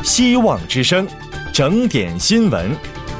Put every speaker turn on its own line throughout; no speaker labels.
希望之声，整点新闻。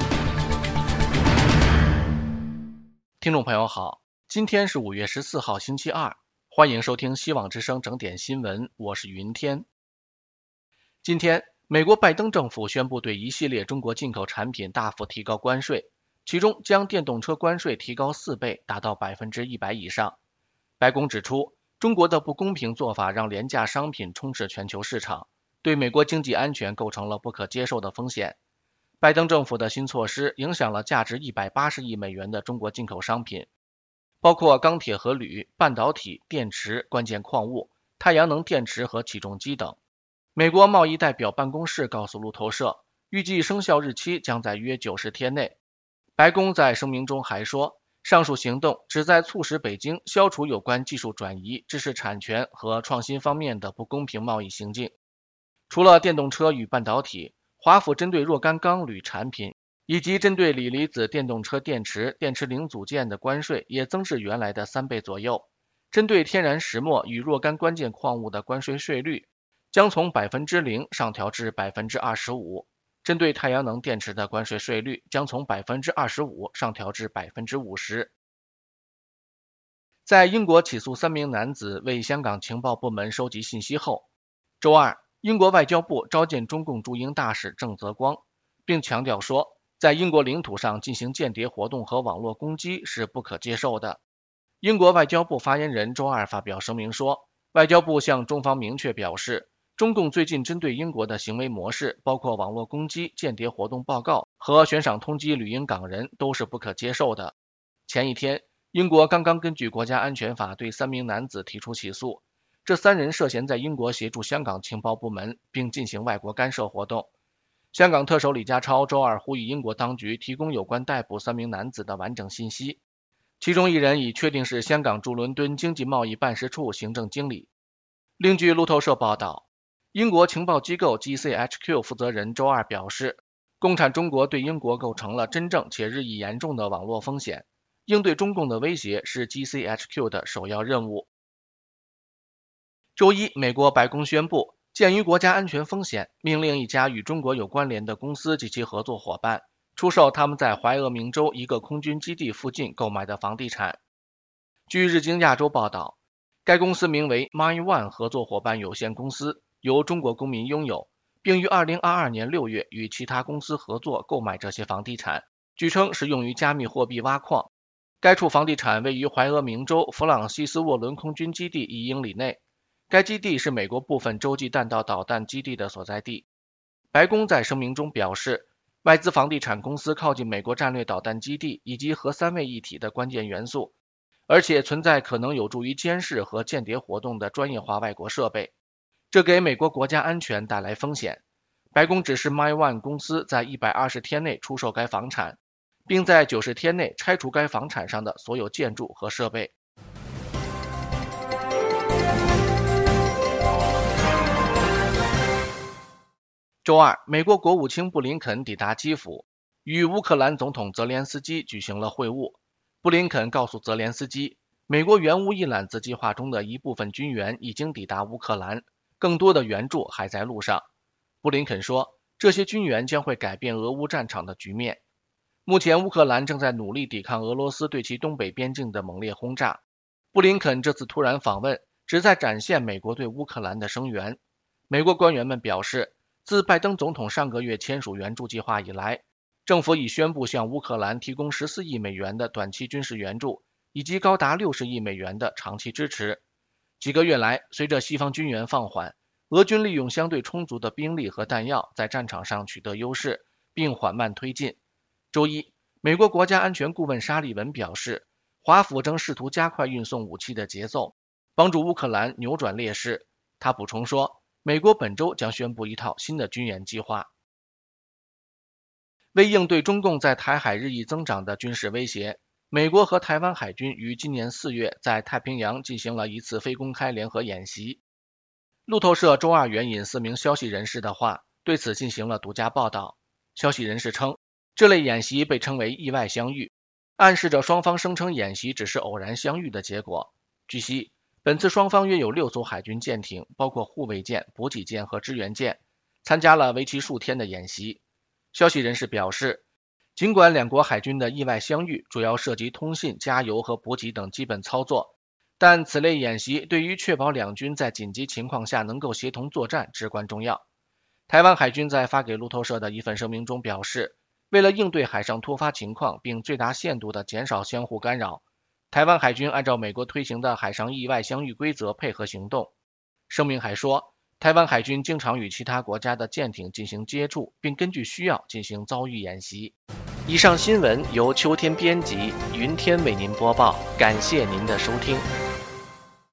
听众朋友好，今天是5月14号星期二，欢迎收听希望之声整点新闻，我是云天。今天，美国拜登政府宣布对一系列中国进口产品大幅提高关税，其中将电动车关税提高4倍，达到100%以上。白宫指出，中国的不公平做法让廉价商品充斥全球市场，对美国经济安全构成了不可接受的风险。拜登政府的新措施影响了价值180亿美元的中国进口商品，包括钢铁和铝、半导体、电池、关键矿物、太阳能电池和起重机等。美国贸易代表办公室告诉路透社，预计生效日期将在约90天内。白宫在声明中还说，上述行动旨在促使北京消除有关技术转移、知识产权和创新方面的不公平贸易行径。除了电动车与半导体，华府针对若干钢铝产品以及针对锂离子电动车电池、电池零组件的关税也增至原来的3倍左右。针对天然石墨与若干关键矿物的关税税率将从0%上调至25%。针对太阳能电池的关税税率将从25%上调至50%。在英国起诉3名男子为香港情报部门收集信息后，周二，英国外交部召见中共驻英大使郑泽光，并强调说，在英国领土上进行间谍活动和网络攻击是不可接受的。英国外交部发言人周二发表声明说，外交部向中方明确表示，中共最近针对英国的行为模式，包括网络攻击、间谍活动报告和悬赏通缉旅英港人，都是不可接受的。前一天，英国刚刚根据国家安全法对3名男子提出起诉，这3人涉嫌在英国协助香港情报部门并进行外国干涉活动。香港特首李家超周二呼吁英国当局提供有关逮捕3名男子的完整信息，其中1人已确定是香港驻伦敦经济贸易办事处行政经理。另据路透社报道，英国情报机构 GCHQ 负责人周二表示，共产中国对英国构成了真正且日益严重的网络风险，应对中共的威胁是 GCHQ 的首要任务。周一，美国白宫宣布，鉴于国家安全风险，命令一家与中国有关联的公司及其合作伙伴出售他们在怀俄明州一个空军基地附近购买的房地产。据日经亚洲报道，该公司名为 MyOne 合作伙伴有限公司，由中国公民拥有，并于2022年6月与其他公司合作购买这些房地产，据称是用于加密货币挖矿。该处房地产位于怀俄明州弗朗西斯沃伦空军基地1英里内，该基地是美国部分洲际弹道导弹基地的所在地。白宫在声明中表示，外资房地产公司靠近美国战略导弹基地以及核3位一体的关键元素，而且存在可能有助于监视和间谍活动的专业化外国设备，这给美国国家安全带来风险。白宫指示 MyOne 公司在120天内出售该房产，并在90天内拆除该房产上的所有建筑和设备。周二，美国国务卿布林肯抵达基辅，与乌克兰总统泽连斯基举行了会晤。布林肯告诉泽连斯基，美国援乌一揽子计划中的一部分军援已经抵达乌克兰，更多的援助还在路上。布林肯说，这些军援将会改变俄乌战场的局面。目前乌克兰正在努力抵抗俄罗斯对其东北边境的猛烈轰炸。布林肯这次突然访问，旨在展现美国对乌克兰的声援。美国官员们表示，自拜登总统上个月签署援助计划以来，政府已宣布向乌克兰提供14亿美元的短期军事援助，以及高达60亿美元的长期支持。几个月来，随着西方军援放缓，俄军利用相对充足的兵力和弹药在战场上取得优势，并缓慢推进。周一，美国国家安全顾问沙利文表示，华府正试图加快运送武器的节奏，帮助乌克兰扭转劣势。他补充说，美国本周将宣布一套新的军援计划。为应对中共在台海日益增长的军事威胁，美国和台湾海军于今年4月在太平洋进行了一次非公开联合演习。路透社周二援引4名消息人士的话，对此进行了独家报道。消息人士称，这类演习被称为意外相遇，暗示着双方声称演习只是偶然相遇的结果。据悉，本次双方约有6艘海军舰艇，包括护卫舰、补给舰和支援舰， 参加了为期数天的演习。消息人士表示，尽管两国海军的意外相遇主要涉及通信、加油和补给等基本操作，但此类演习对于确保两军在紧急情况下能够协同作战至关重要。台湾海军在发给路透社的一份声明中表示，为了应对海上突发情况并最大限度地减少相互干扰，台湾海军按照美国推行的海上意外相遇规则配合行动。声明还说，台湾海军经常与其他国家的舰艇进行接触，并根据需要进行遭遇演习。以上新闻由秋天编辑，云天为您播报，感谢您的收听。